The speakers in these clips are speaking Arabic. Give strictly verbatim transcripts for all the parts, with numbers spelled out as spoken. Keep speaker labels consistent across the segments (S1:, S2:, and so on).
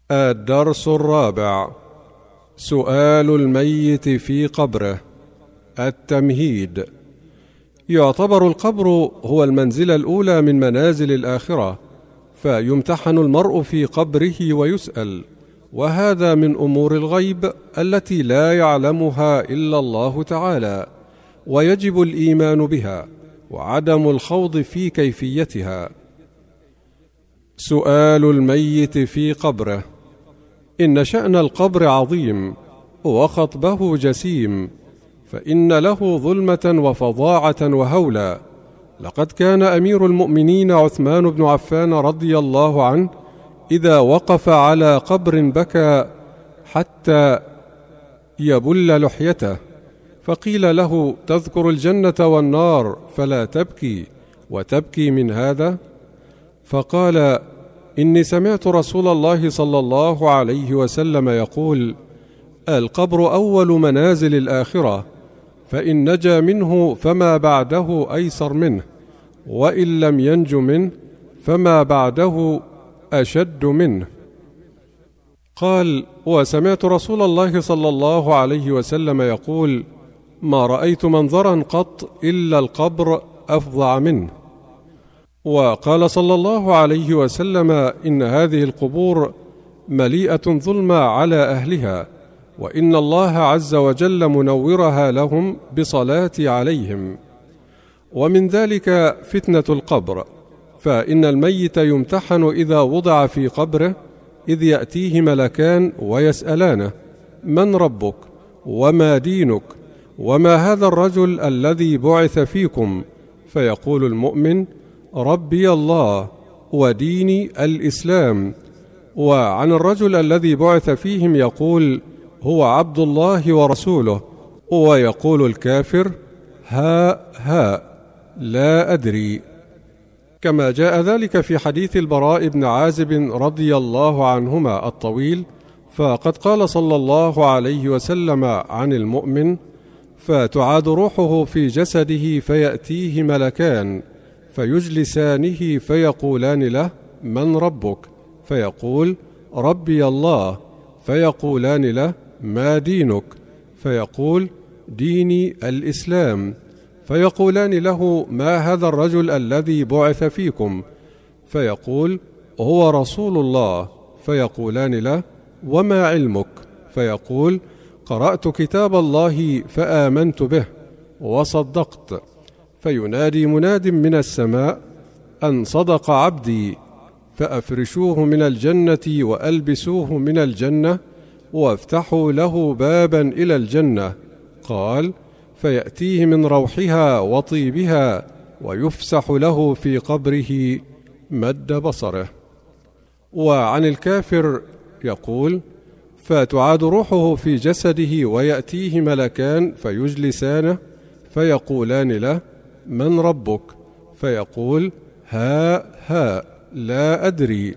S1: الدرس الرابع: سؤال الميت في قبره. التمهيد. يعتبر القبر هو المنزلة الأولى من منازل الآخرة، فيمتحن المرء في قبره ويسأل، وهذا من أمور الغيب التي لا يعلمها إلا الله تعالى، ويجب الإيمان بها وعدم الخوض في كيفيتها. سؤال الميت في قبره. إن شأن القبر عظيم وخطبه جسيم، فإن له ظلمة وفظاعة وهولا. لقد كان أمير المؤمنين عثمان بن عفان رضي الله عنه إذا وقف على قبر بكى حتى يبل لحيته، فقيل له: تذكر الجنة والنار فلا تبكي وتبكي من هذا؟ فقال: إني سمعت رسول الله صلى الله عليه وسلم يقول: القبر أول منازل الآخرة، فإن نجا منه فما بعده أيسر منه، وإن لم ينج منه فما بعده أشد منه. قال: وسمعت رسول الله صلى الله عليه وسلم يقول: ما رأيت منظرا قط إلا القبر أفظع منه. وقال صلى الله عليه وسلم: إن هذه القبور مليئة ظلما على أهلها، وإن الله عز وجل منورها لهم بصلاتي عليهم. ومن ذلك فتنة القبر، فإن الميت يمتحن إذا وضع في قبره، إذ يأتيه ملكان ويسألانه: من ربك؟ وما دينك؟ وما هذا الرجل الذي بعث فيكم؟ فيقول المؤمن: ربي الله وديني الإسلام. وعن الرجل الذي بعث فيهم يقول: هو عبد الله ورسوله. ويقول الكافر: ها ها لا أدري. كما جاء ذلك في حديث البراء بن عازب رضي الله عنهما الطويل، فقد قال صلى الله عليه وسلم عن المؤمن: فتعاد روحه في جسده فيأتيه ملكان فيجلسانه فيقولان له: من ربك؟ فيقول: ربي الله. فيقولان له: ما دينك؟ فيقول: ديني الإسلام. فيقولان له: ما هذا الرجل الذي بعث فيكم؟ فيقول: هو رسول الله. فيقولان له: وما علمك؟ فيقول: قرأت كتاب الله فآمنت به وصدقت. فينادي مناد من السماء: أن صدق عبدي، فأفرشوه من الجنة وألبسوه من الجنة وافتحوا له بابا إلى الجنة. قال: فيأتيه من روحها وطيبها ويفسح له في قبره مد بصره. وعن الكافر يقول: فتعاد روحه في جسده ويأتيه ملكان فيجلسانه فيقولان له: من ربك؟ فيقول: ها ها لا أدري.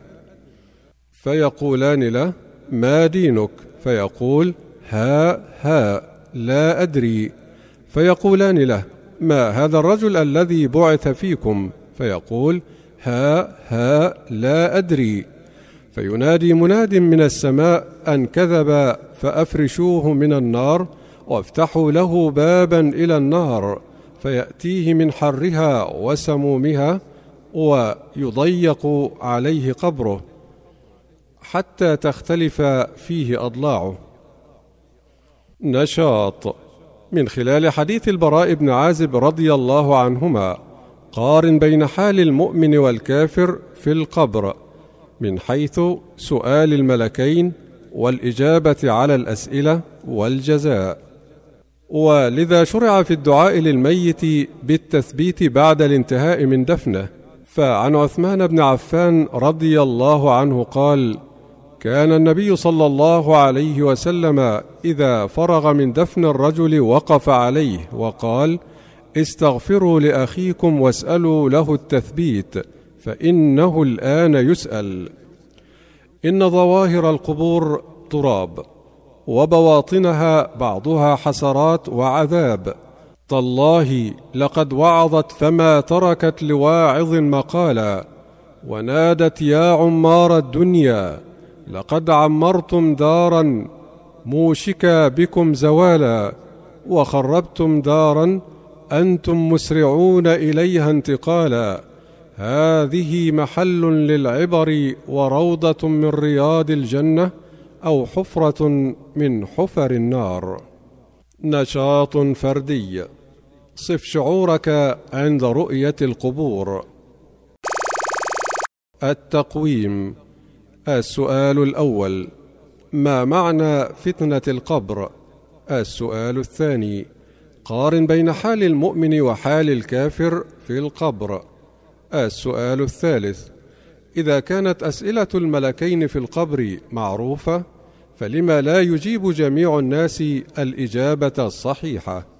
S1: فيقولان له: ما دينك؟ فيقول: ها ها لا أدري. فيقولان له: ما هذا الرجل الذي بعث فيكم؟ فيقول: ها ها لا أدري. فينادي مناد من السماء: أن كذب، فأفرشوه من النار وافتحوا له بابا إلى النار، فيأتيه من حرها وسمومها ويضيق عليه قبره حتى تختلف فيه أضلاعه. نشاط. من خلال حديث البراء بن عازب رضي الله عنهما قارن بين حال المؤمن والكافر في القبر من حيث سؤال الملكين والإجابة على الأسئلة والجزاء. ولذا شرع في الدعاء للميت بالتثبيت بعد الانتهاء من دفنه. فعن عثمان بن عفان رضي الله عنه قال: كان النبي صلى الله عليه وسلم إذا فرغ من دفن الرجل وقف عليه وقال: استغفروا لأخيكم واسألوا له التثبيت، فإنه الآن يسأل. إن ظواهر القبور تراب، وبواطنها بعضها حسرات وعذاب. تالله لقد وعظت فما تركت لواعظ مقالا، ونادت يا عمار الدنيا لقد عمرتم دارا موشكا بكم زوالا، وخربتم دارا أنتم مسرعون إليها انتقالا. هذه محل للعبر وروضة من رياض الجنة، أو حفرة من حفر النار. نشاط فردي. صف شعورك عند رؤية القبور. التقويم. السؤال الأول: ما معنى فتنة القبر؟ السؤال الثاني: قارن بين حال المؤمن وحال الكافر في القبر. السؤال الثالث: إذا كانت أسئلة الملكين في القبر معروفة، فلما لا يجيب جميع الناس الإجابة الصحيحة؟